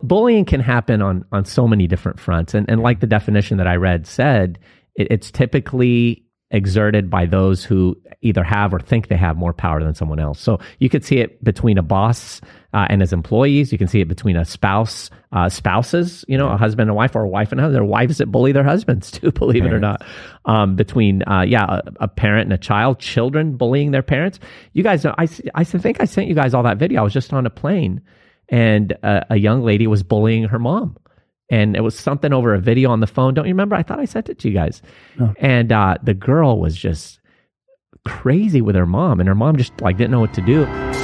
bullying can happen on so many different fronts. And like the definition that I read said, it's typically exerted by those who either have or think they have more power than someone else. So you could see it between a boss and his employees. You can see it between a spouses, a husband and wife, or a wife and husband. There are wives that bully their husbands too, believe it or not. Between a parent and a child, children bullying their parents. You guys know, I think I sent you guys all that video. I was just on a plane, and a young lady was bullying her mom. And it was something over a video on the phone. Don't you remember? I thought I sent it to you guys. No. And the girl was just crazy with her mom. And her mom just didn't know what to do.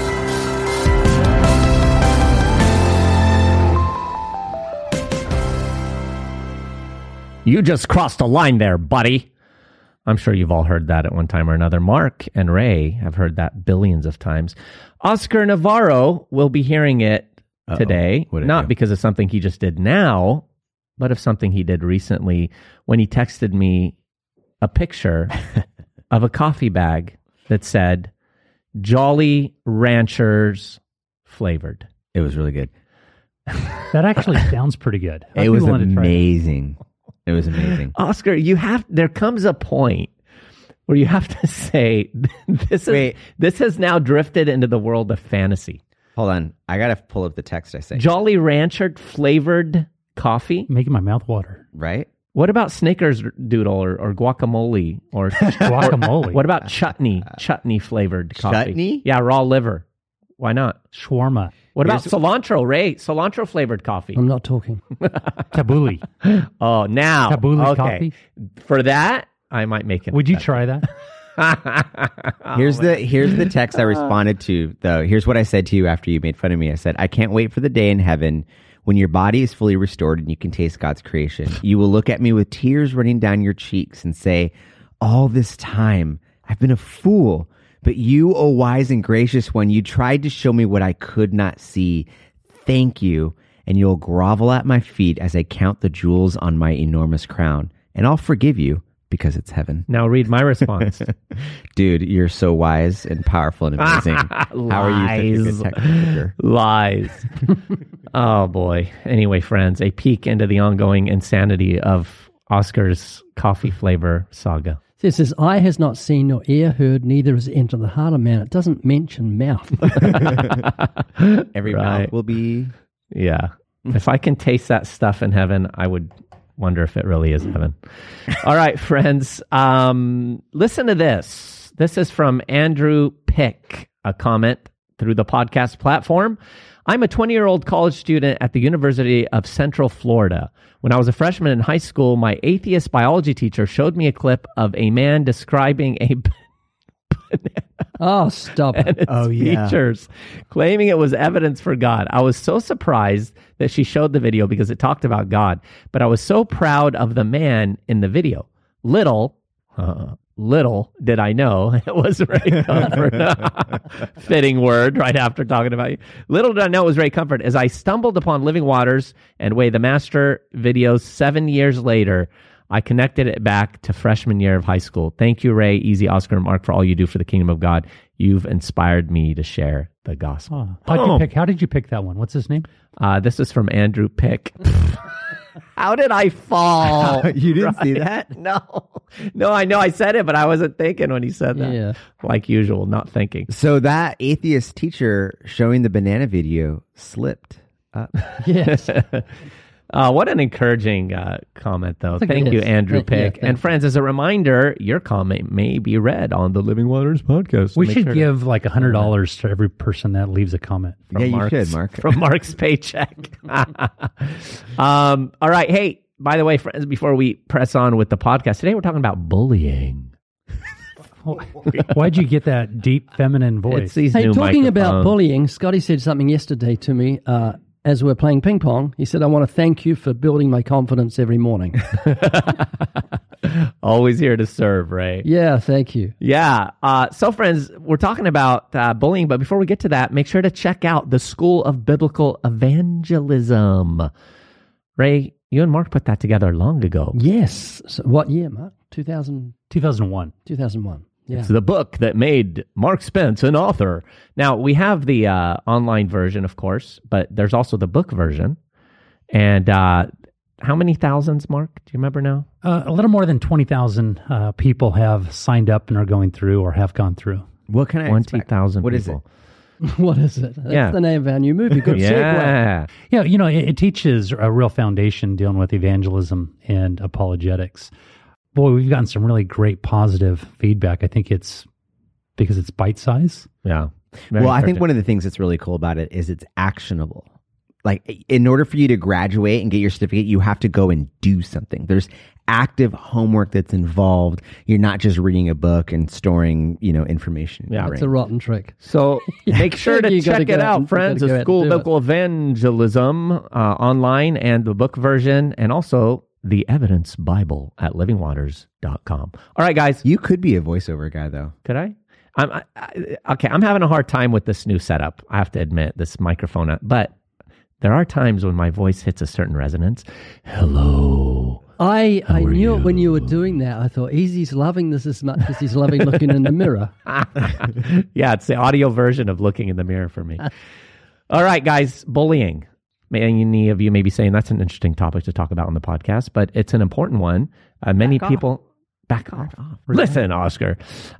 You just crossed a line there, buddy. I'm sure you've all heard that at one time or another. Mark and Ray have heard that billions of times. Oscar Navarro will be hearing it today, not because of something he just did now, but of something he did recently when he texted me a picture of a coffee bag that said Jolly Ranchers flavored. It was really good. That actually sounds pretty good. It was amazing. It was amazing. Oscar, there comes a point where you have to say, this has now drifted into the world of fantasy. Hold on. I got to pull up the text I sent. Jolly Rancher flavored coffee? Making my mouth water. Right? What about Snickerdoodle or guacamole? Or guacamole. What about chutney flavored coffee? Chutney? Yeah, raw liver. Why not? Shawarma. What about cilantro, Ray? Cilantro flavored coffee. I'm not talking. Tabbouleh. Oh, now. Tabbouleh coffee? For that, I might make it. Would you try that? Here's the text I responded to, though. Here's what I said to you after you made fun of me. I said, I can't wait for the day in heaven when your body is fully restored and you can taste God's creation. You will look at me with tears running down your cheeks and say, all this time I've been a fool, but you, O wise and gracious one, you tried to show me what I could not see. Thank you. And you'll grovel at my feet as I count the jewels on my enormous crown, and I'll forgive you. Because it's heaven. Now read my response. Dude, you're so wise and powerful and amazing. How are you such a good text messager? Lies. Oh, boy. Anyway, friends, a peek into the ongoing insanity of Oscar's coffee flavor saga. It says, eye has not seen nor ear heard, neither has entered the heart of man. It doesn't mention mouth. Every mouth will be... Yeah. If I can taste that stuff in heaven, I would... wonder if it really is heaven. All right, friends. Listen to this. This is from Andrew Pick, a comment through the podcast platform. I'm a 20-year-old college student at the University of Central Florida. When I was a freshman in high school, my atheist biology teacher showed me a clip of a man describing a banana. Oh, stop it. Features, claiming it was evidence for God. I was so surprised that she showed the video because it talked about God, but I was so proud of the man in the video. Little did I know it was Ray Comfort. Fitting word right after talking about you. Little did I know it was Ray Comfort as I stumbled upon Living Waters and Way the Master videos 7 years later. I connected it back to freshman year of high school. Thank you, Ray, Easy, Oscar, and Mark, for all you do for the kingdom of God. You've inspired me to share the gospel. How did you pick that one? What's his name? This is from Andrew Pick. How did I fall? You didn't see that? No, I know I said it, but I wasn't thinking when he said that. Yeah. Like usual, not thinking. So that atheist teacher showing the banana video slipped up. Yes. What an encouraging comment, though. Thank you, Andrew Pick. And friends, as a reminder, your comment may be read on the Living Waters podcast. We should give like $100 to every person that leaves a comment. You should, Mark. From Mark's paycheck. All right. Hey, by the way, friends, before we press on with the podcast, today we're talking about bullying. Why'd you get that deep feminine voice? It's these Hey, new talking about microphones. bullying, Scotty said something yesterday to me as we were playing ping pong. He said, I want to thank you for building my confidence every morning. Always here to serve, Ray. Yeah, thank you. Yeah. So, friends, we're talking about bullying, but before we get to that, make sure to check out the School of Biblical Evangelism. Ray, you and Mark put that together long ago. Yes. So what year, Mark? 2001. 2001. Yeah. It's the book that made Mark Spence an author. Now, we have the online version, of course, but there's also the book version. And how many thousands, Mark? Do you remember now? A little more than 20,000 people have signed up and are going through or have gone through. What can I expect? 20,000 What is people. What is it? That's Yeah. the name of our new movie. Good segue. Yeah. Yeah, it teaches a real foundation dealing with evangelism and apologetics. Boy, we've gotten some really great positive feedback. I think it's because it's bite size. Yeah. Well, I think one of the things that's really cool about it is it's actionable. Like, in order for you to graduate and get your certificate, you have to go and do something. There's active homework that's involved. You're not just reading a book and storing, information. in your Yeah. It's brain. a rotten trick. So make sure to You gotta check go it out out, and- friends. you gotta The go out School and of do it. Biblical Evangelism online and the book version, and also the Evidence Bible at livingwaters.com. All right, guys. You could be a voiceover guy, though. Could I? Okay, I'm having a hard time with this new setup. I have to admit, this microphone. But there are times when my voice hits a certain resonance. Hello. I knew it when you were doing that. I thought, Easy's loving this as much as he's loving looking in the mirror. Yeah, it's the audio version of looking in the mirror for me. All right, guys, bullying. Many of you may be saying that's an interesting topic to talk about on the podcast, but it's an important one. Many people back off. Listen, Oscar.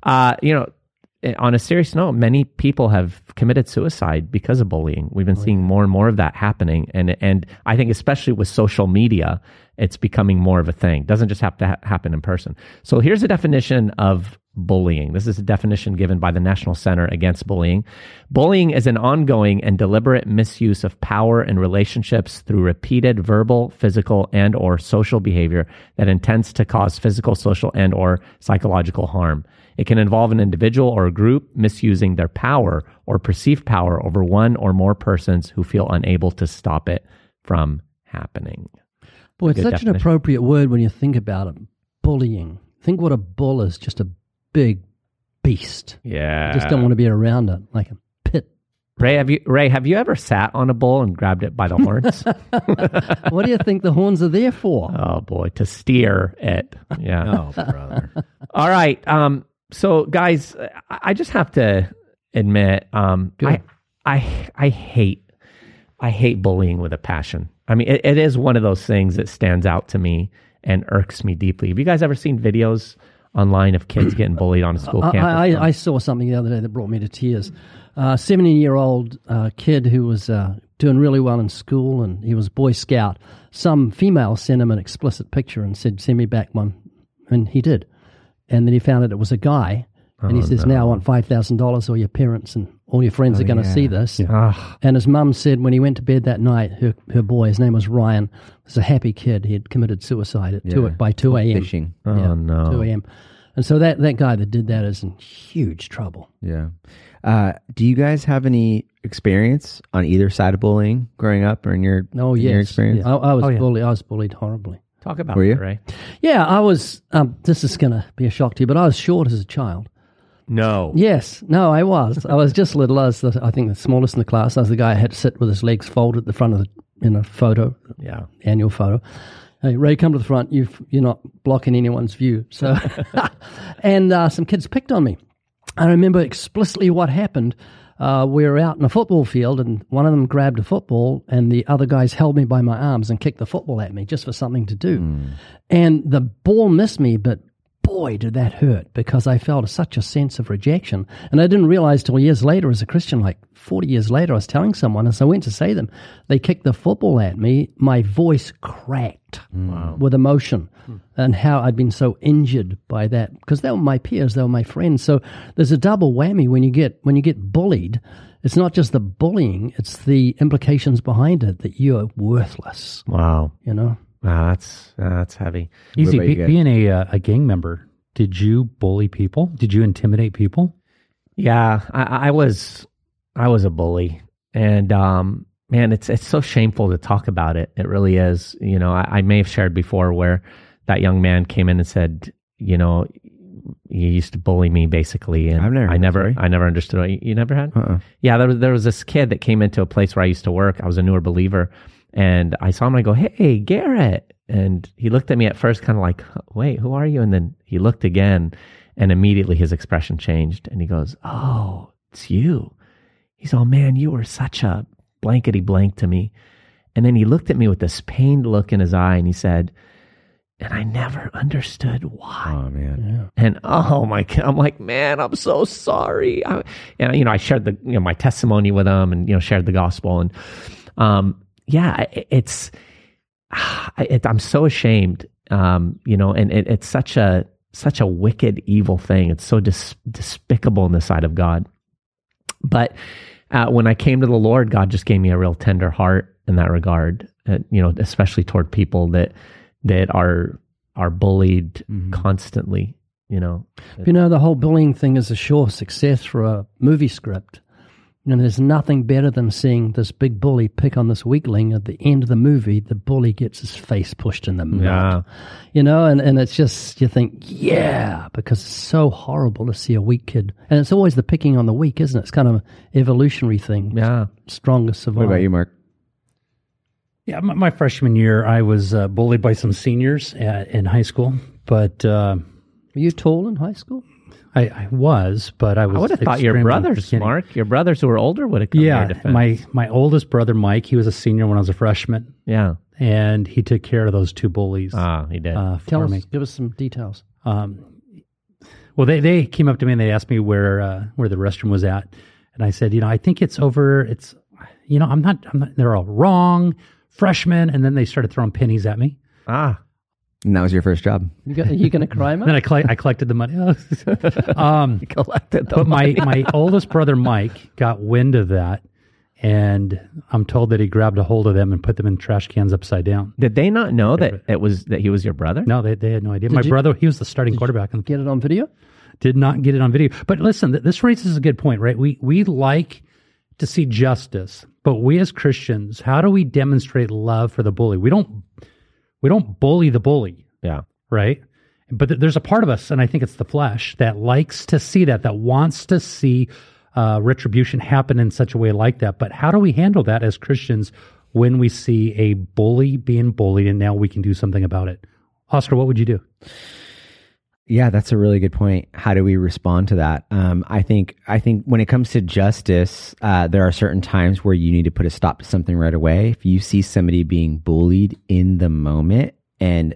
On a serious note, many people have committed suicide because of bullying. We've been seeing more and more of that happening, and I think especially with social media, it's becoming more of a thing. It doesn't just have to happen in person. So here's a definition of bullying. This is a definition given by the National Center Against Bullying. Bullying is an ongoing and deliberate misuse of power in relationships through repeated verbal, physical, and or social behavior that intends to cause physical, social, and or psychological harm. It can involve an individual or a group misusing their power or perceived power over one or more persons who feel unable to stop it from happening. Boy, it's Good such definition. an appropriate word when you think about it. Bullying. Think what a bull is, just a big beast. Yeah. You just don't want to be around it, like a pit. Ray, have you ever sat on a bull and grabbed it by the horns? What do you think the horns are there for? Oh boy, to steer it. Yeah. Oh, brother. All right. So guys, I just have to admit, Good. I hate bullying with a passion. I mean, it is one of those things that stands out to me and irks me deeply. Have you guys ever seen videos online of kids getting bullied on a school campus? I saw something the other day that brought me to tears. 17-year-old kid who was doing really well in school, and he was a Boy Scout. Some female sent him an explicit picture and said, "Send me back one," and he did. And then he found out it was a guy, and he says, "Now I want $5,000, or your parents and all your friends are going to see this." Ugh. And his mum said when he went to bed that night, her boy, his name was Ryan, was a happy kid. He had committed suicide by 2 a.m. Fishing. Oh, no. 2 a.m. And so that guy that did that is in huge trouble. Yeah. Do you guys have any experience on either side of bullying growing up or in your, Oh, in yes. your experience? Yeah. I was bullied horribly. Talk about Were you? it, Ray. Yeah, I was, this is going to be a shock to you, but I was short as a child. No. Yes. No, I was. I was just little. I was, I think, the smallest in the class. I was the guy who had to sit with his legs folded at the front of the photo, Yeah. annual photo. Hey, Ray, come to the front. You're not blocking anyone's view. So, and some kids picked on me. I remember explicitly what happened. We were out in a football field, and one of them grabbed a football, and the other guys held me by my arms and kicked the football at me just for something to do. And the ball missed me, but boy, did that hurt, because I felt such a sense of rejection. And I didn't realize till years later as a Christian, like 40 years later, I was telling someone, as I went to say them, they kicked the football at me, my voice cracked with emotion and how I'd been so injured by that, because they were my peers, they were my friends. So there's a double whammy when you get bullied. It's not just the bullying, it's the implications behind it, that you're worthless, Wow. you know? Wow, that's heavy. Easy. about you guys? Being a gang member, did you bully people? Did you intimidate people? Yeah, I was a bully, and man, it's so shameful to talk about it. It really is. You know, I may have shared before where that young man came in and said, you know, you used to bully me basically, and I've never heard that I never understood. You never had? Uh-uh. Yeah, there was this kid that came into a place where I used to work. I was a newer believer, and I saw him and I go, "Hey, Garrett," and he looked at me at first, kind of like, "Wait, who are you?" And then he looked again, and immediately his expression changed, and he goes, "Oh, it's you." He's, "Oh man, you were such a blankety blank to me." And then he looked at me with this pained look in his eye and he said, and I never understood why. Oh, man. And oh my God, I'm like, man, I'm so sorry. I shared my testimony with him and, shared the gospel. And I'm so ashamed, and it's such a wicked, evil thing. It's so despicable in the sight of God. But when I came to the Lord, God just gave me a real tender heart in that regard, especially toward people that are bullied constantly, The whole bullying thing is a sure success for a movie script. There's nothing better than seeing this big bully pick on this weakling. At the end of the movie, the bully gets his face pushed in the mud. And it's just, you think, because it's so horrible to see a weak kid. And it's always the picking on the weak, isn't it? It's kind of an evolutionary thing. Yeah. Strongest survive. What about you, Mark? Yeah, my freshman year, I was bullied by some seniors in high school. But were you tall in high school? I was, but I would have thought your brothers, Mark, your brothers who were older would have come to your defense. my oldest brother, Mike, he was a senior when I was a freshman. Yeah. And he took care of those two bullies. He did. Give us some details. Well, they came up to me and they asked me where the restroom was at. And I said, I think it's over. It's, I'm not, they're all wrong. Freshman. And then they started throwing pennies at me. And that was your first job. You going to cry, man? Then I collected the money. Collected the but money. my oldest brother, Mike, got wind of that. And I'm told that he grabbed a hold of them and put them in trash cans upside down. Did they not know that he was your brother? No, they had no idea. My brother, he was the starting quarterback. Get it on video? Did not get it on video. But listen, this raises a good point, right? We like to see justice, but we as Christians, how do we demonstrate love for the bully? We don't bully the bully. Yeah. Right? But there's a part of us, and I think it's the flesh, that likes to see that wants to see retribution happen in such a way like that. But how do we handle that as Christians when we see a bully being bullied and now we can do something about it? Oscar, what would you do? Yeah, that's a really good point. How do we respond to that? I think when it comes to justice, there are certain times where you need to put a stop to something right away. If you see somebody being bullied in the moment and,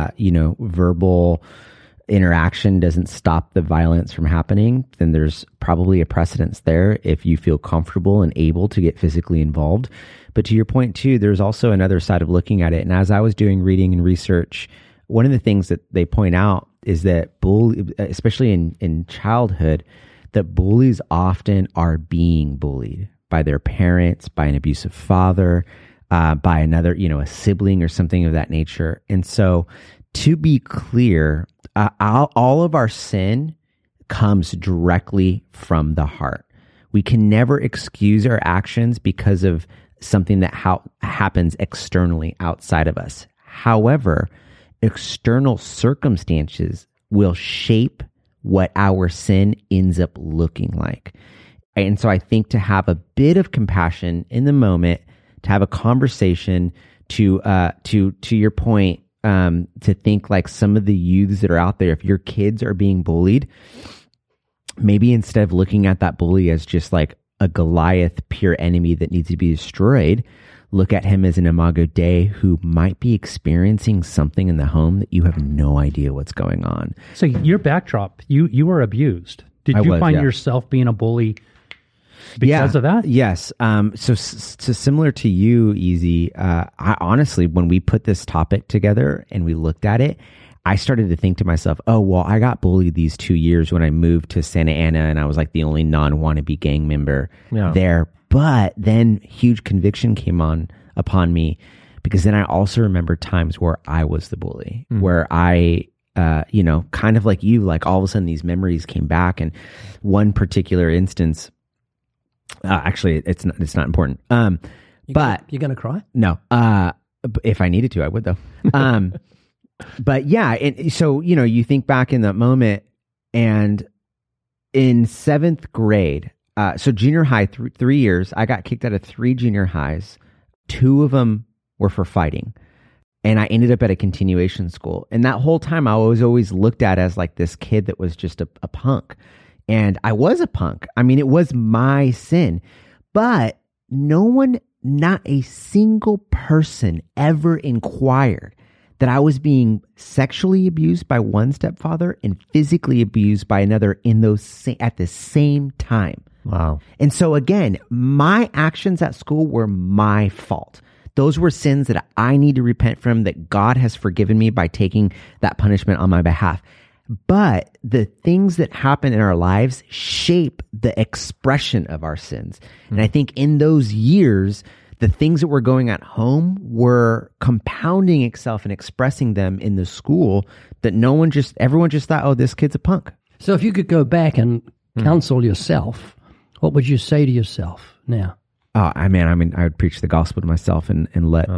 verbal interaction doesn't stop the violence from happening, then there's probably a precedence there if you feel comfortable and able to get physically involved. But to your point too, there's also another side of looking at it. And as I was doing reading and research, one of the things that they point out is that especially in childhood, that bullies often are being bullied by their parents, by an abusive father, by another, a sibling or something of that nature. And so to be clear, all of our sin comes directly from the heart. We can never excuse our actions because of something that happens externally outside of us. However, external circumstances will shape what our sin ends up looking like. And so I think to have a bit of compassion in the moment, to have a conversation, to your point, to think like some of the youths that are out there, if your kids are being bullied, maybe instead of looking at that bully as just like a Goliath pure enemy that needs to be destroyed, look at him as an Imago Dei who might be experiencing something in the home that you have no idea what's going on. So your backdrop, you were abused. Did you find yourself being a bully because of that? Yes. So similar to you, Easy, I honestly, when we put this topic together and we looked at it, I started to think to myself, oh, well, I got bullied these 2 years when I moved to Santa Ana and I was like the only non-wannabe gang member there. But then huge conviction came upon me because then I also remember times where I was the bully, where I, kind of like you, like all of a sudden these memories came back. And one particular instance, actually, it's not important. But you're going to cry? No. If I needed to, I would though. But yeah, and so, you think back in that moment and in 7th grade, so junior high, 3 years, I got kicked out of 3 junior highs. 2 of them were for fighting. And I ended up at a continuation school. And that whole time I was always looked at as like this kid that was just a punk. And I was a punk. I mean, it was my sin. But no one not a single person ever inquired that I was being sexually abused by one stepfather and physically abused by another at the same time. Wow. And so again, my actions at school were my fault. Those were sins that I need to repent from, that God has forgiven me by taking that punishment on my behalf. But the things that happen in our lives shape the expression of our sins. And I think in those years, the things that were going at home were compounding itself and expressing them in the school, that everyone just thought, oh, this kid's a punk. So if you could go back and counsel yourself, what would you say to yourself now? Oh, I would preach the gospel to myself and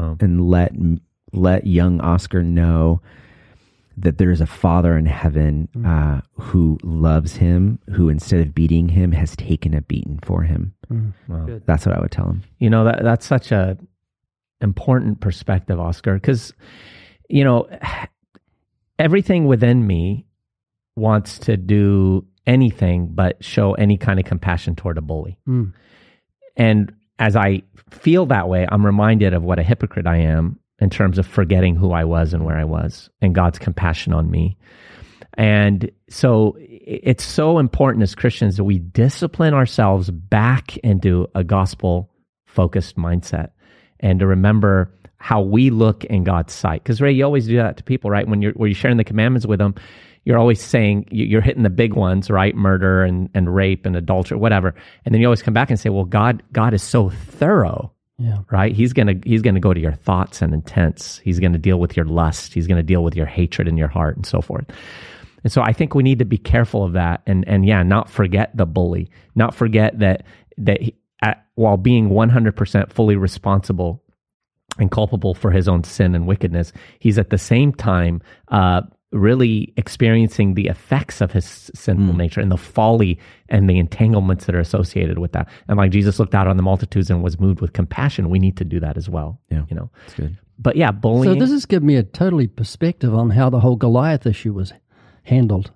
let young Oscar know that there is a Father in heaven who loves him, who instead of beating him has taken a beating for him. Wow. That's what I would tell him. You know, that's such a important perspective, Oscar, because, you know, everything within me wants to do anything but show any kind of compassion toward a bully. And as I feel that way, I'm reminded of what a hypocrite I am in terms of forgetting who I was and where I was, and God's compassion on me. And so it's so important as Christians that we discipline ourselves back into a gospel-focused mindset, and to remember how we look in God's sight. Because Ray, you always do that to people, right? When you're sharing the commandments with them, you're always saying, you're hitting the big ones, right? Murder and rape and adultery, whatever. And then you always come back and say, well, God is so thorough. Yeah. Right? He's gonna go to your thoughts and intents. He's gonna deal with your lust. He's gonna deal with your hatred in your heart and so forth. And so I think we need to be careful of that, and not forget the bully, not forget that while being 100% fully responsible and culpable for his own sin and wickedness, he's at the same time really experiencing the effects of his sinful nature and the folly and the entanglements that are associated with that. And like Jesus looked out on the multitudes and was moved with compassion, we need to do that as well. Yeah, you know, that's good. But yeah, bullying. So this has given me a totally perspective on how the whole Goliath issue was handled.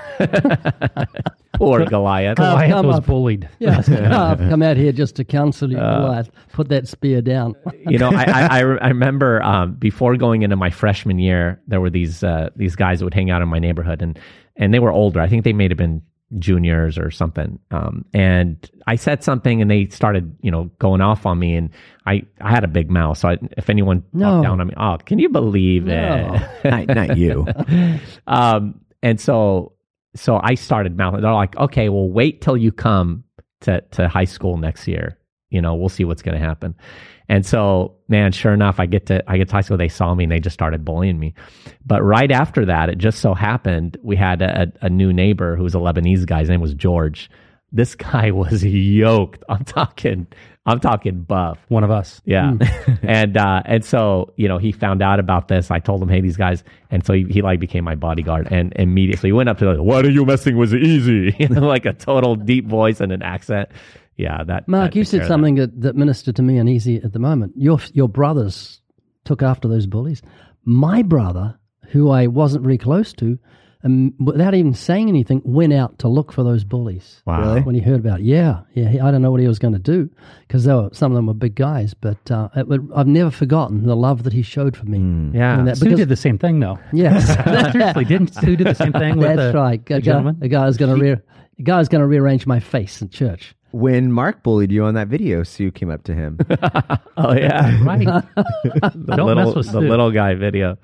Or Goliath. Goliath was bullied. Yeah, I've come out here just to counsel you, Goliath. Put that spear down. You know, I remember before going into my freshman year, there were these guys that would hang out in my neighborhood, and they were older. I think they may have been juniors or something. And I said something, and they started, going off on me, and I had a big mouth. So if anyone talked down on me, oh, can you believe it? Not you. And so I started mouthing. They're like, okay, well, wait till you come to high school next year. We'll see what's going to happen. And so, man, sure enough, I get to high school. They saw me and they just started bullying me. But right after that, it just so happened we had a new neighbor who was a Lebanese guy. His name was George. This guy was yoked. I'm talking buff. One of us. Yeah. And so, he found out about this. I told him, hey, these guys. And so he like became my bodyguard, and immediately he went up to like, what are you messing with easy? Like a total deep voice and an accent. Yeah. Mark, you said something that ministered to me and easy at the moment. Your brothers took after those bullies. My brother, who I wasn't very close to, without even saying anything, went out to look for those bullies. Wow. Really? When he heard about it. Yeah. I don't know what he was going to do, because some of them were big guys, but I've never forgotten the love that he showed for me. Yeah. Sue did the same thing, though. Yeah. Seriously, didn't Sue do the same thing with That's right. the gentleman? The guy was going to rearrange my face in church. When Mark bullied you on that video, Sue came up to him. Oh, yeah. Right. the little guy video.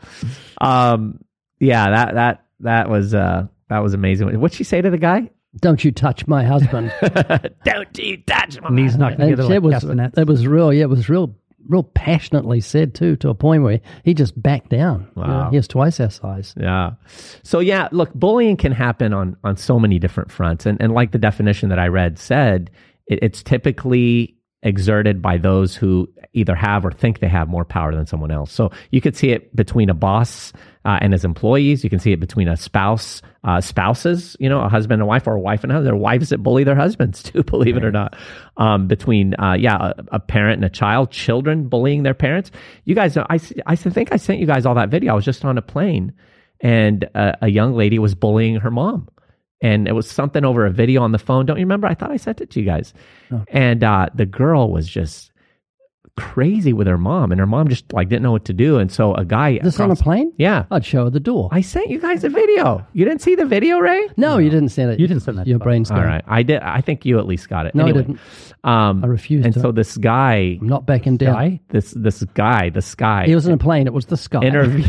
Yeah, that was amazing. What'd she say to the guy? Don't you touch my husband. Don't you touch my knees not together like castanets. It was real passionately said too, to a point where he just backed down. Wow. He was twice our size. Yeah. So yeah, look, bullying can happen on so many different fronts. And like the definition that I read said, it's typically exerted by those who either have or think they have more power than someone else. So you could see it between a boss and his employees. You can see it between a spouses, a husband and wife, or a wife and a husband. There are wives that bully their husbands too, believe it or not. Between a parent and a child, children bullying their parents. You guys know, I think I sent you guys all that video. I was just on a plane, and a young lady was bullying her mom. And it was something over a video on the phone. Don't you remember? I thought I sent it to you guys. Oh. And the girl was just crazy with her mom, and her mom just like didn't know what to do. And so a guy This on a plane? Yeah. I'd show her the door. I sent you guys a video. You didn't see the video, Ray? No, you didn't send it. You didn't send that Your to us. brain's All gone. right. I did. I think you at least got it. No, Anyway, I didn't. I refused And to. so this guy, I'm not backing down. Guy? this guy, the Sky, He was in a plane. It was the sky. interview.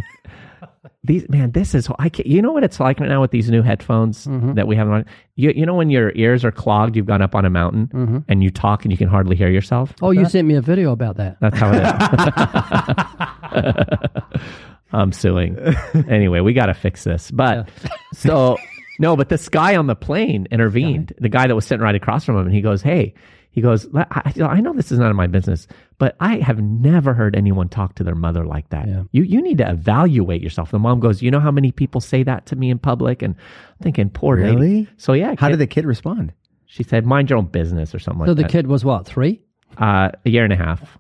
This is I can't, you know what it's like right now with these new headphones that we have on. You know when your ears are clogged, you've gone up on a mountain and you talk and you can hardly hear yourself. Oh, you sent me a video about that. That's how it is. I'm suing. Anyway, we got to fix this. But but this guy on the plane intervened, the guy that was sitting right across from him, and he goes, "Hey," he goes, I know this is none of my business, but I have never heard anyone talk to their mother like that. Yeah. You need to evaluate yourself. The mom goes, "You know how many people say that to me in public?" And I'm thinking, poor lady. Really? So yeah. How did the kid respond? She said, "Mind your own business," or something So like the that. kid was what, 3? A year and a half.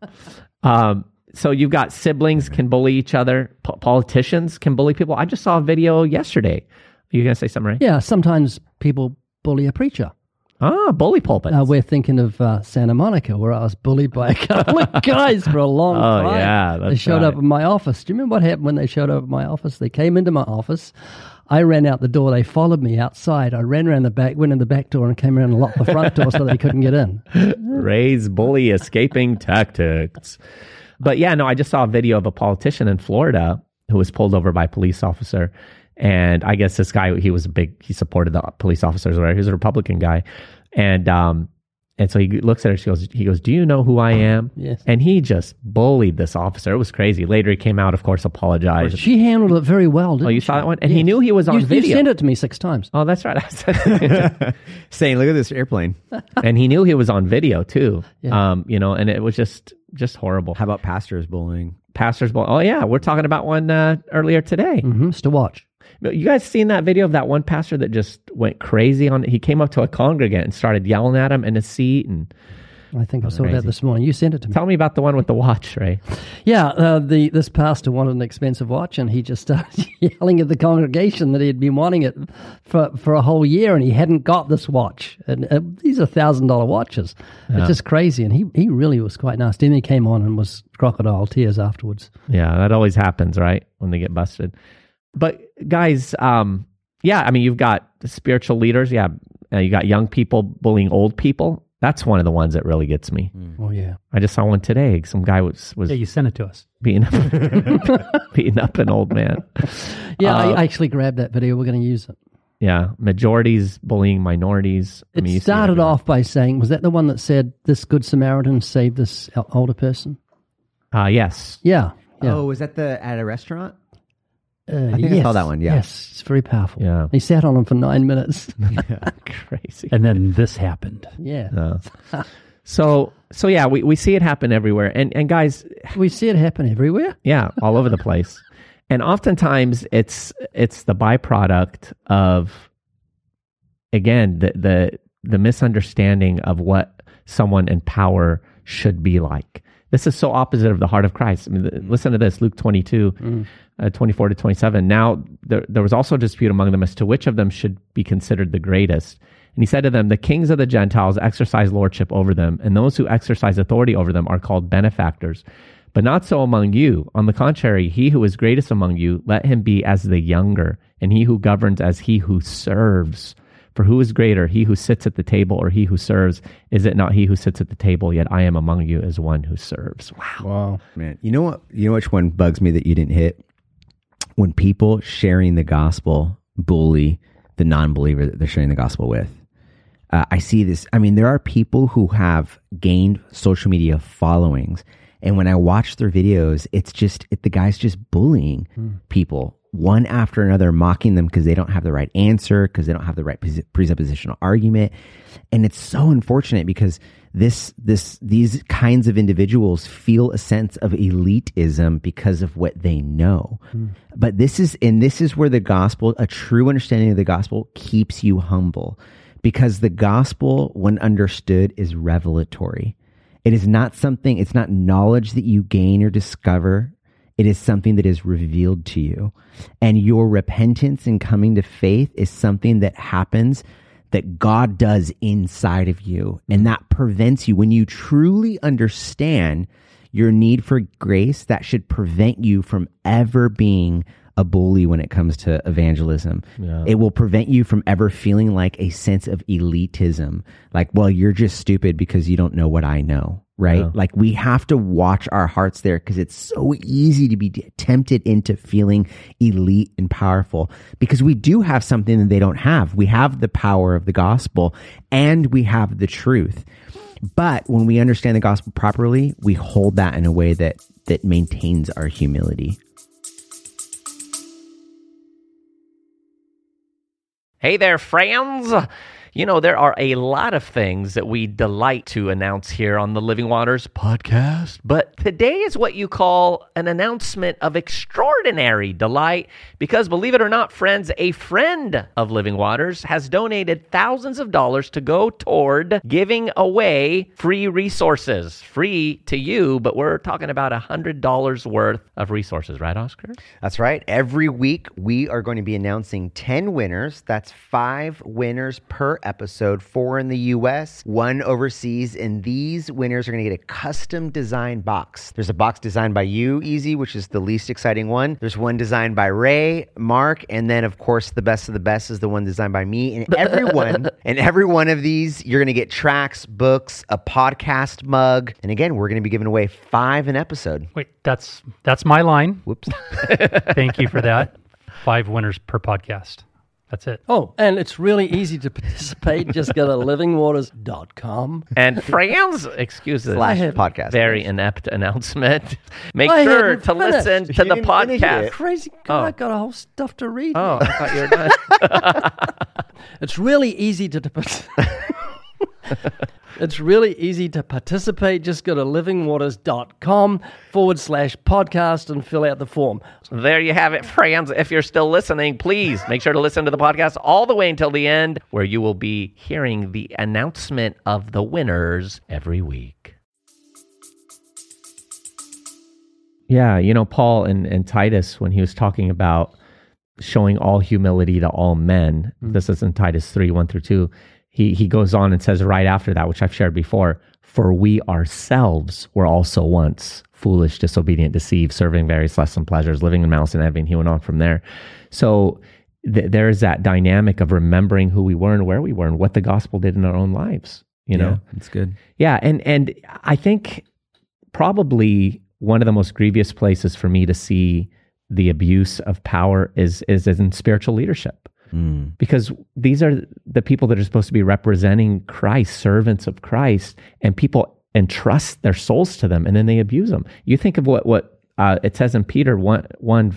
So you've got siblings can bully each other. Politicians can bully people. I just saw a video yesterday. Are you going to say something, right? Yeah, sometimes people bully a preacher. Bully pulpits. We're thinking of Santa Monica, where I was bullied by a couple of guys for a long time. yeah, They that's showed up right. in my office. Do you remember what happened when they showed up at my office? They came into my office. I ran out the door. They followed me outside. I ran around the back, went in the back door, and came around and locked the front door so they couldn't get in. Ray's bully escaping tactics. But yeah, no, I just saw a video of a politician in Florida who was pulled over by a police officer. And I guess this guy, he supported the police officers, or whatever. He was a Republican guy. And so he looks at her, he goes, "Do you know who I am?" Yes. And he just bullied this officer. It was crazy. Later he came out, of course, apologized. She handled it very well, didn't Oh, you she? saw that one? And he knew he was on You video. sent it to me 6 times. Oh, that's right. I said, Saying, look at this airplane. and he knew he was on video too. Yeah. And it was just horrible. How about pastors bullying? Pastors, oh yeah, we're talking about one earlier today. It's to watch. You guys seen that video of that one pastor that just went crazy on it? He came up to a congregant and started yelling at him in his seat. And I think I saw that crazy. this morning. You sent it to me. tell me about the one with the watch, Ray. Yeah, this pastor wanted an expensive watch, and he just started yelling at the congregation that he had been wanting it for a whole year, and he hadn't got this watch. And these are $1,000 watches. It's just crazy, and he really was quite nasty. And he came on and was crocodile tears afterwards. Yeah, that always happens, right? When they get busted. But guys, you've got the spiritual leaders. Yeah, you got young people bullying old people. That's one of the ones that really gets me. Oh, yeah. I just saw one today. Some guy was Yeah, you sent it to us. beating up an old man. Yeah, I actually grabbed that video. We're going to use it. Yeah, majorities bullying minorities. It you see started everywhere. off by saying, was that the one that said, this good Samaritan saved this older person? Yes. Yeah. Oh, was that at a restaurant? I think I saw that one, yeah. Yes, it's very powerful. Yeah. He sat on him for 9 minutes. Crazy. And then this happened. Yeah. So yeah, we see it happen everywhere. And guys, We see it happen everywhere. yeah, all over the place. And oftentimes it's the byproduct of, again, the misunderstanding of what someone in power should be like. This is so opposite of the heart of Christ. I mean, listen to this, Luke 22, 24 to 27. Now, there was also a dispute among them as to which of them should be considered the greatest. And he said to them, the kings of the Gentiles exercise lordship over them, and those who exercise authority over them are called benefactors. But not so among you. On the contrary, he who is greatest among you, let him be as the younger, and he who governs as he who serves. For who is greater, he who sits at the table or he who serves? Is it not he who sits at the table? Yet I am among you as one who serves. Wow. Man, you know what? You know which one bugs me that you didn't hit? When people sharing the gospel bully the non-believer that they're sharing the gospel with. I see this. I mean, there are people who have gained social media followings, and when I watch their videos, it's just the guy's just bullying people one after another, mocking them because they don't have the right answer, because they don't have the right presuppositional argument, and it's so unfortunate because these kinds of individuals feel a sense of elitism because of what they know. But this is where the gospel, a true understanding of the gospel, keeps you humble, because the gospel, when understood, is revelatory. It is not something, it's not knowledge that you gain or discover. It is something that is revealed to you. And your repentance and coming to faith is something that happens that God does inside of you. And that prevents you, when you truly understand your need for grace, that should prevent you from ever being a bully when it comes to evangelism. Yeah. It will prevent you from ever feeling like a sense of elitism. Like, well, you're just stupid because you don't know what I know, right? Yeah. Like, we have to watch our hearts there, because it's so easy to be tempted into feeling elite and powerful, because we do have something that they don't have. We have the power of the gospel, and we have the truth. But when we understand the gospel properly, we hold that in a way that maintains our humility. Hey there, friends. You know, there are a lot of things that we delight to announce here on the Living Waters podcast, but today is what you call an announcement of extraordinary delight, because believe it or not, friends, a friend of Living Waters has donated thousands of dollars to go toward giving away free resources. Free to you, but we're talking about $100 worth of resources, right, Oscar? That's right. Every week, we are going to be announcing 10 winners. That's 5 winners per episode, 4 in the U.S., 1 overseas, and these winners are going to get a custom design box. There's a box designed by you, Easy, which is the least exciting one. There's one designed by Ray, Mark, and then, of course, the best of the best is the one designed by me. And every one of these, you're going to get tracks, books, a podcast mug, and again, we're going to be giving away 5 an episode. Wait, that's my line. Whoops. Thank you for that. 5 winners per podcast. That's it. Oh, and it's really easy to participate. Just go to livingwaters.com. And friends, excuses. /podcast. Very inept announcement. Make I sure hadn't to finished. listen to You the didn't finish podcast. it. Crazy guy, got a whole stuff to read. Oh, I thought you were done. It's really easy to It's really easy to participate. Just go to livingwaters.com/podcast and fill out the form. There you have it, friends. If you're still listening, please make sure to listen to the podcast all the way until the end, where you will be hearing the announcement of the winners every week. Yeah, you know, Paul and Titus, when he was talking about showing all humility to all men, this is in Titus 3:1-2, he goes on and says right after that, which I've shared before, for we ourselves were also once foolish, disobedient, deceived, serving various lusts and pleasures, living in malice and envy, and he went on from there. So there is that dynamic of remembering who we were and where we were and what the gospel did in our own lives, you know? That's good. Yeah, and I think probably one of the most grievous places for me to see the abuse of power is in spiritual leadership. Because these are the people that are supposed to be representing Christ, servants of Christ, and people entrust their souls to them, and then they abuse them. You think of what it says in Peter 1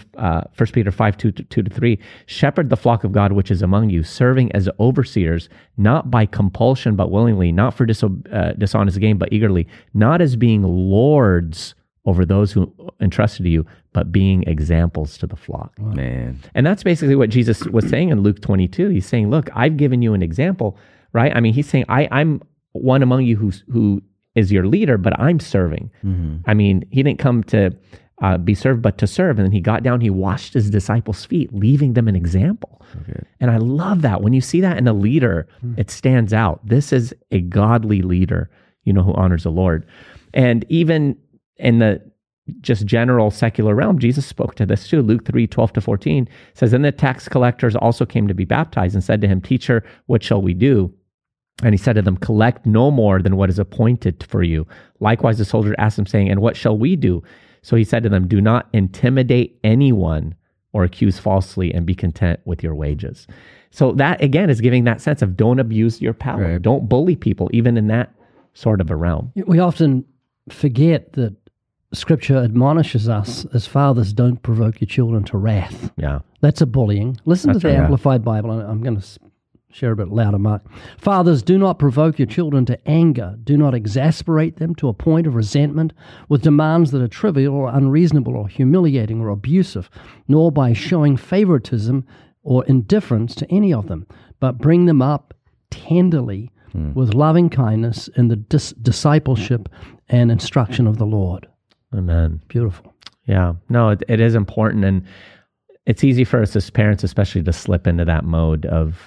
Peter 5:2-3, shepherd the flock of God which is among you, serving as overseers, not by compulsion but willingly, not for dishonest gain but eagerly, not as being lords over those who entrusted to you, but being examples to the flock. Man. And that's basically what Jesus was saying in Luke 22. He's saying, look, I've given you an example, right? I mean, he's saying, I'm one among you who is your leader, but I'm serving. I mean, he didn't come to be served, but to serve. And then he got down, he washed his disciples' feet, leaving them an example. Okay. And I love that. When you see that in a leader, it stands out. This is a godly leader, you know, who honors the Lord. And even in the just general secular realm, Jesus spoke to this too. Luke 3:12-14 says, then the tax collectors also came to be baptized and said to him, teacher, what shall we do? And he said to them, collect no more than what is appointed for you. Likewise, the soldier asked him, saying, and what shall we do? So he said to them, do not intimidate anyone or accuse falsely, and be content with your wages. So that, again, is giving that sense of don't abuse your power. Right. Don't bully people, even in that sort of a realm. We often forget that Scripture admonishes us as fathers, don't provoke your children to wrath. Yeah. That's a bullying. Listen That's to the right. Amplified Bible, and I'm going to share a bit louder, Mark. Fathers, do not provoke your children to anger. Do not exasperate them to a point of resentment with demands that are trivial or unreasonable or humiliating or abusive, nor by showing favoritism or indifference to any of them, but bring them up tenderly with loving kindness in the discipleship and instruction of the Lord. Amen. Beautiful. Yeah. No, it is important. And it's easy for us as parents, especially, to slip into that mode of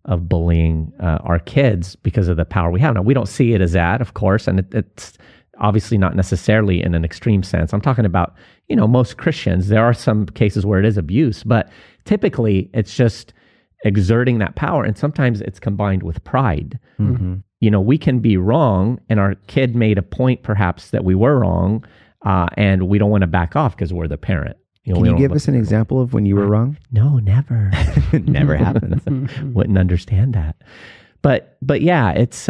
of bullying our kids because of the power we have. Now, we don't see it as that, of course, and it's obviously not necessarily in an extreme sense. I'm talking about, most Christians. There are some cases where it is abuse, but typically it's just exerting that power, and sometimes it's combined with pride. Mm-hmm. We can be wrong, and our kid made a point perhaps that we were wrong, and we don't want to back off because we're the parent. Can you give us an example of when you were wrong? No, never. Never happens. Wouldn't understand that. But yeah, it's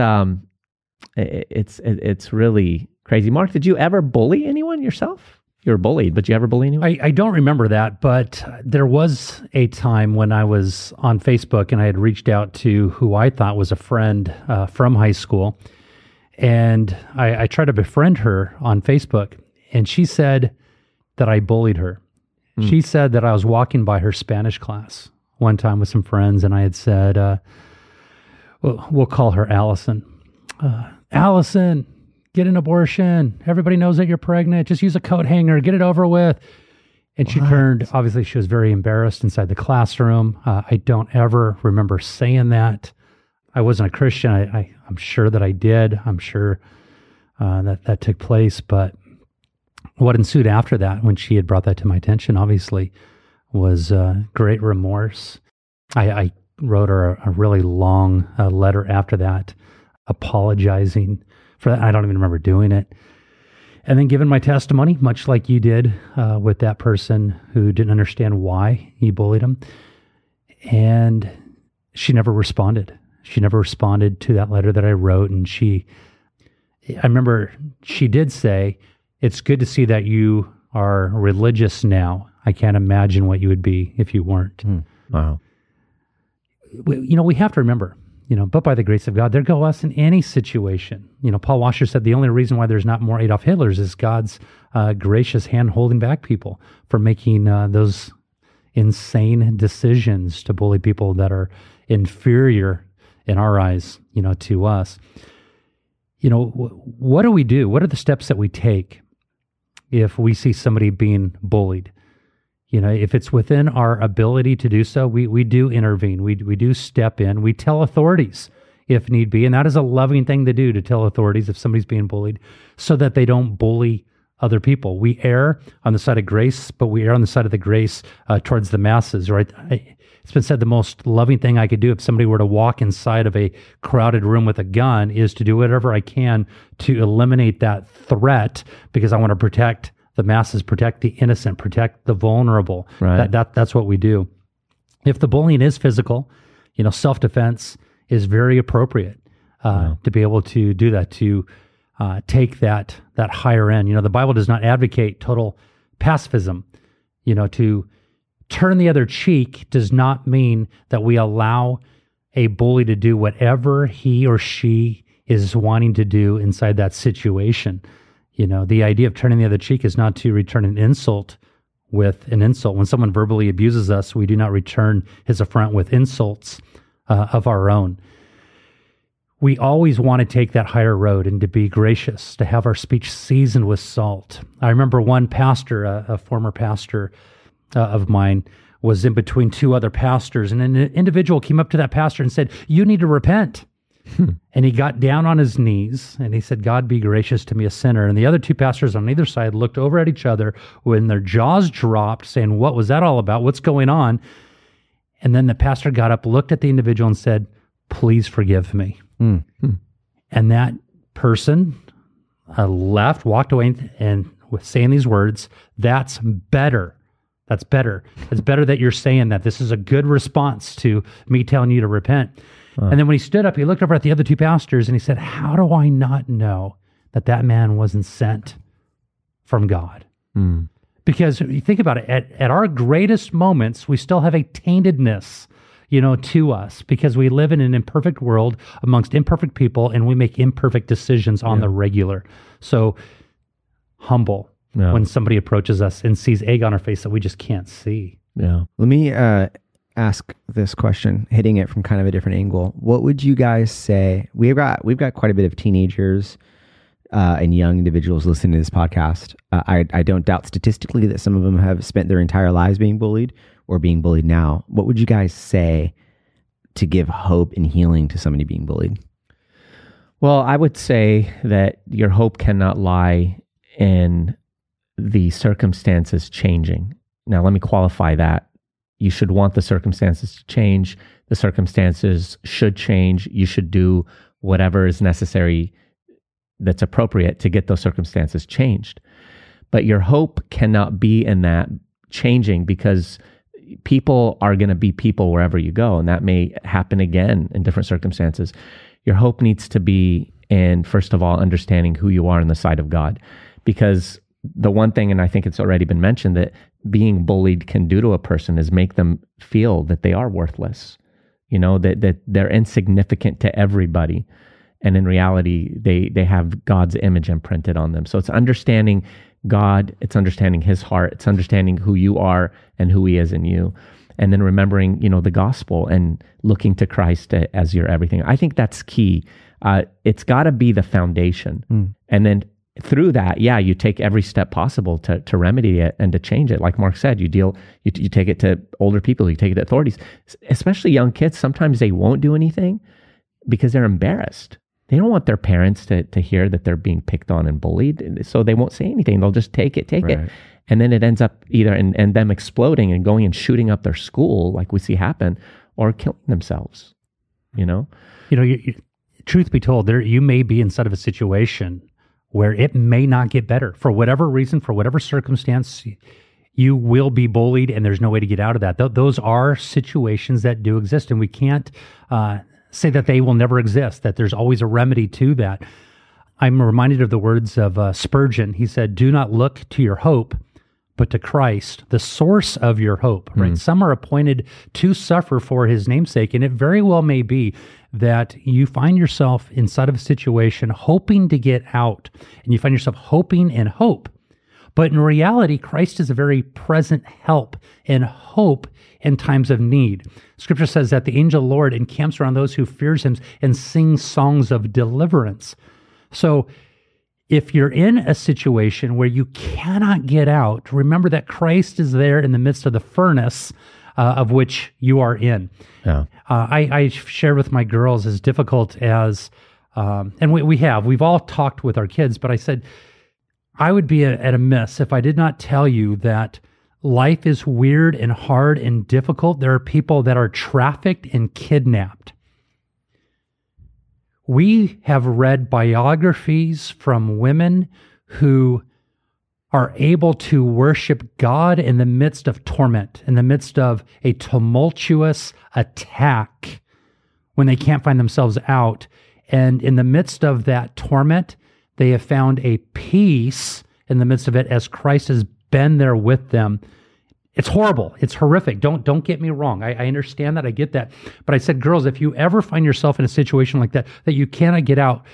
really crazy. Mark, did you ever bully anyone yourself? You were bullied, but you ever bully anyone? I don't remember that, but there was a time when I was on Facebook and I had reached out to who I thought was a friend from high school, and I tried to befriend her on Facebook, and she said that I bullied her. She said that I was walking by her Spanish class one time with some friends, and I had said, we'll call her Allison. Allison, get an abortion. Everybody knows that you're pregnant. Just use a coat hanger. Get it over with. And she turned, obviously she was very embarrassed inside the classroom. I don't ever remember saying that. I wasn't a Christian. I'm sure that I did. I'm sure that took place, but what ensued after that, when she had brought that to my attention, obviously, was great remorse. I wrote her a really long letter after that, apologizing for that. I don't even remember doing it. And then giving my testimony, much like you did with that person who didn't understand why you bullied him. And she never responded. She never responded to that letter that I wrote. And I remember she did say, "It's good to see that you are religious now. I can't imagine what you would be if you weren't." Wow. We have to remember, but by the grace of God, there go us in any situation. Paul Washer said the only reason why there's not more Adolf Hitlers is God's gracious hand holding back people from making those insane decisions to bully people that are inferior in our eyes, to us. What do we do? What are the steps that we take if we see somebody being bullied? If it's within our ability to do so, we do intervene. We do step in. We tell authorities if need be. And that is a loving thing to do, to tell authorities if somebody's being bullied, so that they don't bully other people. We err on the side of grace, but we err on the side of the grace towards the masses, right? It's been said the most loving thing I could do if somebody were to walk inside of a crowded room with a gun is to do whatever I can to eliminate that threat, because I want to protect the masses, protect the innocent, protect the vulnerable. Right. That's what we do. If the bullying is physical, self-defense is very appropriate to be able to do that, to take that higher end. The Bible does not advocate total pacifism. To turn the other cheek does not mean that we allow a bully to do whatever he or she is wanting to do inside that situation. The idea of turning the other cheek is not to return an insult with an insult. When someone verbally abuses us, we do not return his affront with insults of our own. We always want to take that higher road and to be gracious, to have our speech seasoned with salt. I remember one pastor, a former pastor of mine, was in between two other pastors, and an individual came up to that pastor and said, "You need to repent." And he got down on his knees and he said, "God be gracious to me, a sinner." And the other two pastors on either side looked over at each other when their jaws dropped, saying, "What was that all about? What's going on?" And then the pastor got up, looked at the individual and said, "Please forgive me." And that person left, walked away, and was saying these words, "That's better. That's better. It's better that you're saying that. This is a good response to me telling you to repent." And then when he stood up, he looked over at the other two pastors and he said, "How do I not know that man wasn't sent from God?" Because you think about it, at our greatest moments, we still have a taintedness, to us, because we live in an imperfect world amongst imperfect people, and we make imperfect decisions on the regular. So humble when somebody approaches us and sees egg on our face that we just can't see. Yeah. Let me ask this question, hitting it from kind of a different angle. What would you guys say? We've got quite a bit of teenagers and young individuals listening to this podcast. I don't doubt statistically that some of them have spent their entire lives being bullied or being bullied now. What would you guys say to give hope and healing to somebody being bullied? Well, I would say that your hope cannot lie in the circumstances changing. Now, let me qualify that. You should want the circumstances to change. The circumstances should change. You should do whatever is necessary that's appropriate to get those circumstances changed. But your hope cannot be in that changing, because people are going to be people wherever you go, and that may happen again in different circumstances. Your hope needs to be in, first of all, understanding who you are in the sight of God. Because the one thing, and I think it's already been mentioned, that being bullied can do to a person is make them feel that they are worthless, that they're insignificant to everybody. And in reality, they have God's image imprinted on them. So it's understanding God, it's understanding his heart, it's understanding who you are and who he is in you. And then remembering, the gospel and looking to Christ as your everything. I think that's key. It's got to be the foundation. And then through that, you take every step possible to remedy it and to change it. Like Mark said, you take it to older people, you take it to authorities, especially young kids. Sometimes they won't do anything because they're embarrassed. They don't want their parents to hear that they're being picked on and bullied. So they won't say anything. They'll just take it. And then it ends up either in them exploding and going and shooting up their school, like we see happen, or killing themselves, Truth be told, you may be inside of a situation where it may not get better. For whatever reason, for whatever circumstance, you will be bullied and there's no way to get out of that. Those are situations that do exist, and we can't say that they will never exist, that there's always a remedy to that. I'm reminded of the words of Spurgeon. He said, "Do not look to your hope, but to Christ, the source of your hope," right? Some are appointed to suffer for his namesake, and it very well may be that you find yourself inside of a situation hoping to get out, and you find yourself hoping and hope. But in reality, Christ is a very present help and hope in times of need. Scripture says that the angel of the Lord encamps around those who fears him and sings songs of deliverance. So if you're in a situation where you cannot get out, remember that Christ is there in the midst of the furnace of which you are in. Yeah. I shared with my girls, as difficult as, and we've all talked with our kids, but I said, I would be at a miss if I did not tell you that life is weird and hard and difficult. There are people that are trafficked and kidnapped. We have read biographies from women who are able to worship God in the midst of torment, in the midst of a tumultuous attack, when they can't find themselves out. And in the midst of that torment, they have found a peace in the midst of it as Christ has been there with them. It's horrible. It's horrific. Don't get me wrong. I understand that. I get that. But I said, girls, if you ever find yourself in a situation like that you cannot get out,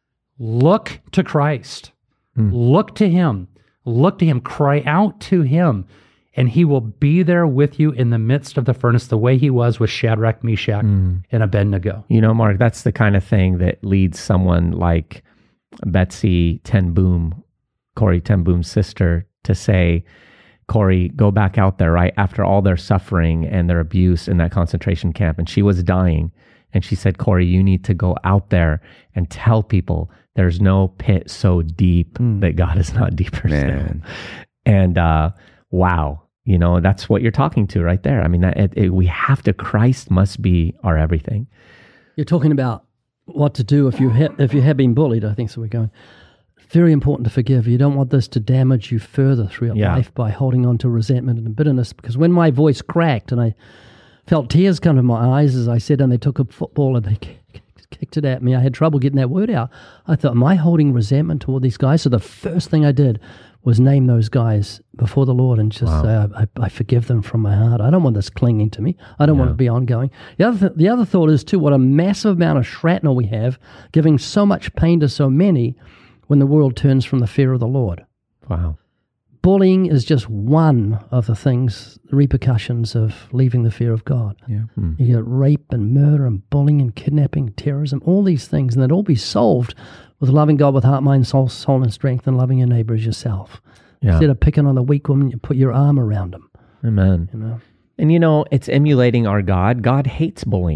look to Christ. Look to him. Look to him. Cry out to him. And he will be there with you in the midst of the furnace, the way he was with Shadrach, Meshach, and Abednego. Mark, that's the kind of thing that leads someone like Betsy ten Boom, Corrie ten Boom's sister, to say, Corrie, go back out there, right? After all their suffering and their abuse in that concentration camp. And she was dying. And she said, Corrie, you need to go out there and tell people there's no pit so deep that God is not deeper still. And wow, that's what you're talking to right there. I mean, we have to, Christ must be our everything. You're talking about what to do if you have been bullied, I think so we're going. Very important to forgive. You don't want this to damage you further throughout life by holding on to resentment and bitterness. Because when my voice cracked and I felt tears come to my eyes, as I said, and they took a football and they kicked it at me, I had trouble getting that word out. I thought, am I holding resentment toward these guys? So the first thing I did was name those guys before the Lord and just say, I forgive them from my heart. I don't want this clinging to me. I don't want it to be ongoing. The other thought is, too, what a massive amount of shrapnel we have, giving so much pain to so many when the world turns from the fear of the Lord. Wow. Bullying is just one of the repercussions of leaving the fear of God. Yeah. You get rape and murder and bullying and kidnapping, terrorism, all these things, and they'd all be solved with loving God with heart, mind, soul, and strength, and loving your neighbor as yourself. Yeah. Instead of picking on the weak woman, you put your arm around them. Amen. And it's emulating our God. God hates bullying.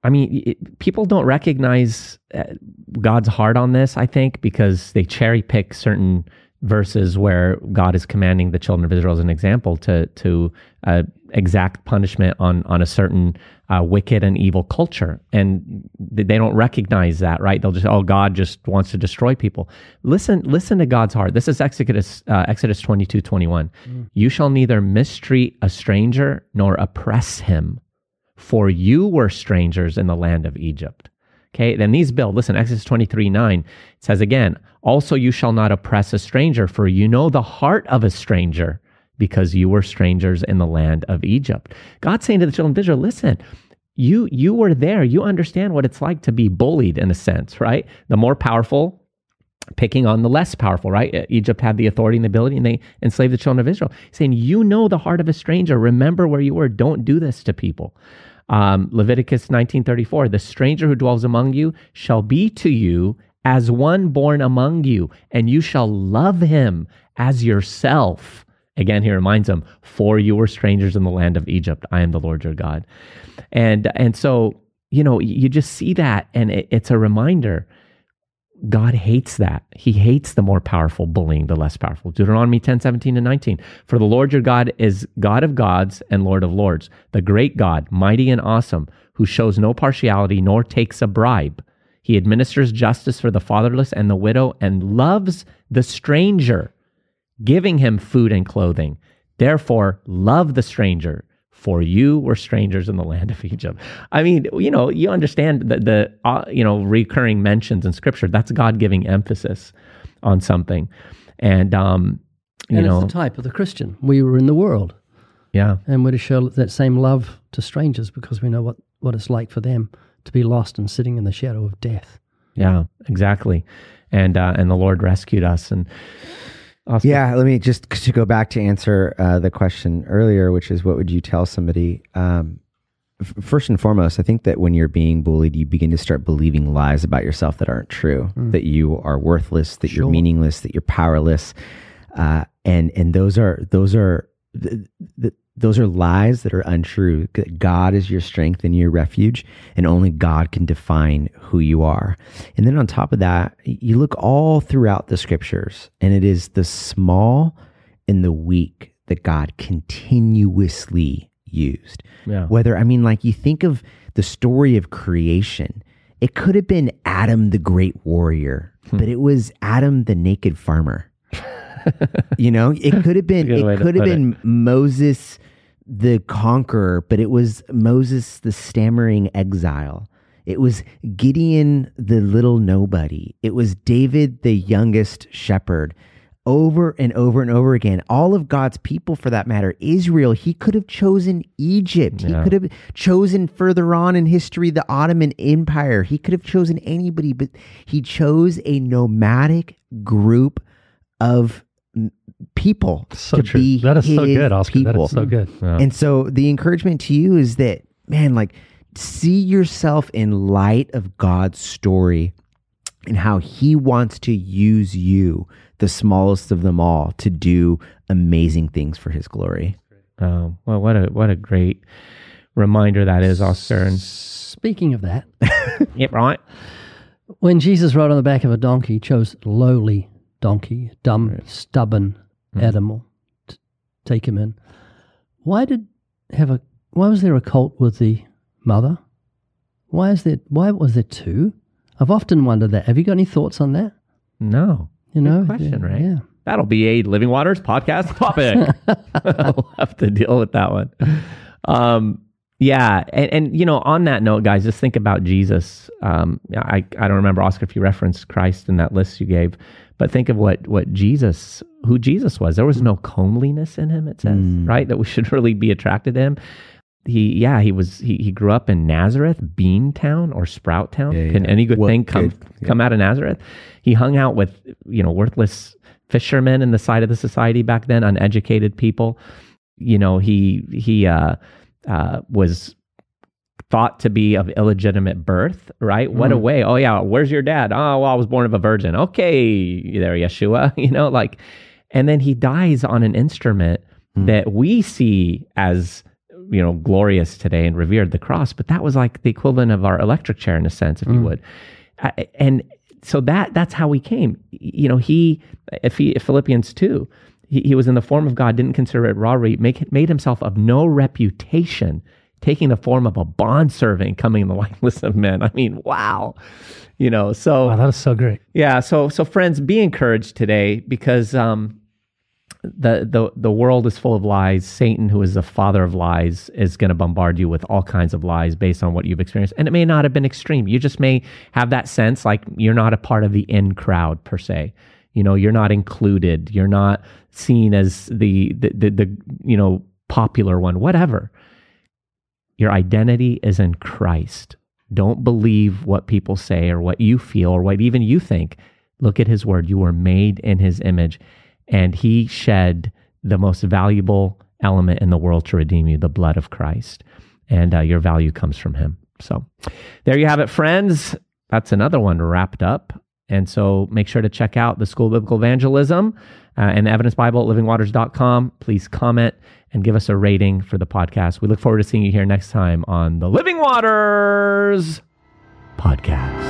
I mean, people don't recognize God's heart on this, I think, because they cherry pick certain verses where God is commanding the children of Israel as an example to exact punishment on a certain wicked and evil culture. And they don't recognize that, right? They'll just, God just wants to destroy people. Listen to God's heart. This is Exodus 22:21. You shall neither mistreat a stranger nor oppress him, for you were strangers in the land of Egypt. Okay, then these build. Listen, Exodus 23:9 says again, also you shall not oppress a stranger, for you know the heart of a stranger, because you were strangers in the land of Egypt. God's saying to the children of Israel, listen, you were there. You understand what it's like to be bullied in a sense, right? The more powerful picking on the less powerful, right? Egypt had the authority and the ability, and they enslaved the children of Israel. He's saying, you know the heart of a stranger. Remember where you were. Don't do this to people. Leviticus 19:34, the stranger who dwells among you shall be to you as one born among you, and you shall love him as yourself. Again, he reminds them, for you were strangers in the land of Egypt. I am the Lord your God. And so, you just see that, and it's a reminder. God hates that. He hates the more powerful bullying the less powerful. Deuteronomy 10:17-19. For the Lord your God is God of gods and Lord of lords, the great God, mighty and awesome, who shows no partiality nor takes a bribe. He administers justice for the fatherless and the widow and loves the stranger, giving him food and clothing. Therefore, love the stranger, for you were strangers in the land of Egypt. I mean, you understand the recurring mentions in Scripture. That's God giving emphasis on something, and it's the type of the Christian. We were in the world, and we're to show that same love to strangers because we know what it's like for them to be lost and sitting in the shadow of death. Yeah, exactly, and the Lord rescued us and. Awesome. Yeah, let me just to go back to answer the question earlier, which is what would you tell somebody? First and foremost, I think that when you're being bullied, you begin to start believing lies about yourself that aren't true, that you are worthless, that you're meaningless, that you're powerless, and those are lies that are untrue. God is your strength and your refuge, and only God can define who you are. And then on top of that, you look all throughout the Scriptures, and it is the small and the weak that God continuously used. Yeah. You think of the story of creation. It could have been Adam the great warrior, but it was Adam the naked farmer. It could have been Moses the conqueror, but it was Moses the stammering exile. It was Gideon the little nobody. It was David the youngest shepherd. Over and over and over again, all of God's people, for that matter, Israel, he could have chosen Egypt. He could have chosen further on in history the Ottoman Empire. He could have chosen anybody, but he chose a nomadic group of people so to true. be that is his so good, Oscar. people. That is so good. Yeah. And so the encouragement to you is that, man, see yourself in light of God's story and how he wants to use you, the smallest of them all, to do amazing things for his glory. Well, what a great reminder that is, Oscar. And Speaking of that, yep, right. when Jesus rode on the back of a donkey, he chose lowly donkey, dumb, stubborn animal to take him in. Why was there a cult with the mother? Why was there two? I've often wondered that. Have you got any thoughts on that? No. Good question, right? Yeah. That'll be a Living Waters podcast topic. I'll have to deal with that one. And on that note, guys, just think about Jesus. I don't remember, Oscar, if you referenced Christ in that list you gave, but think of who Jesus was. There was no comeliness in him, it says, right? That we should really be attracted to him. He grew up in Nazareth, Bean Town or Sprout Town. Can any good thing come out of Nazareth? He hung out with, worthless fishermen in the side of the society back then, uneducated people. He was thought to be of illegitimate birth, right? What a way. Oh yeah, where's your dad? Oh, well, I was born of a virgin. Okay, there, Yeshua, and then he dies on an instrument that we see as glorious today and revered the cross, but that was like the equivalent of our electric chair in a sense, if you would. And so that's how he came. Philippians 2, he was in the form of God, didn't consider it robbery, made himself of no reputation, taking the form of a bondservant, coming in the likeness of men. I mean, wow. So wow, that is so great. Yeah. So friends, be encouraged today, because the world is full of lies. Satan, who is the father of lies, is going to bombard you with all kinds of lies based on what you've experienced. And it may not have been extreme. You just may have that sense like you're not a part of the in crowd per se. You're not included. You're not seen as the popular one, whatever. Your identity is in Christ. Don't believe what people say or what you feel or what even you think. Look at his word. You were made in his image, and he shed the most valuable element in the world to redeem you, the blood of Christ. And your value comes from him. So there you have it, friends. That's another one wrapped up. And so make sure to check out the School of Biblical Evangelism and the Evidence Bible at livingwaters.com. Please comment and give us a rating for the podcast. We look forward to seeing you here next time on the Living Waters podcast.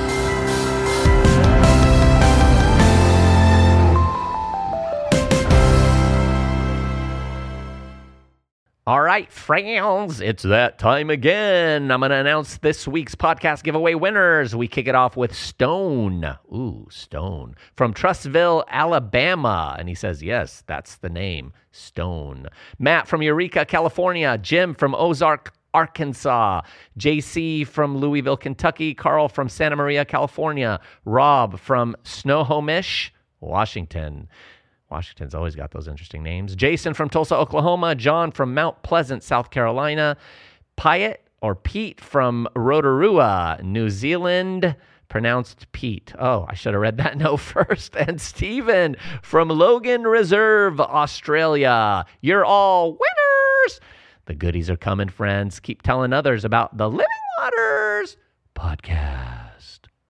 All right, friends, it's that time again. I'm going to announce this week's podcast giveaway winners. We kick it off with Stone. Ooh, Stone. From Trustville, Alabama. And he says, yes, that's the name, Stone. Matt from Eureka, California. Jim from Ozark, Arkansas. JC from Louisville, Kentucky. Carl from Santa Maria, California. Rob from Snohomish, Washington. Washington's always got those interesting names. Jason from Tulsa, Oklahoma. John from Mount Pleasant, South Carolina. Pete from Rotorua, New Zealand. Pronounced Pete. Oh, I should have read that note first. And Stephen from Logan Reserve, Australia. You're all winners. The goodies are coming, friends. Keep telling others about the Living Waters podcast.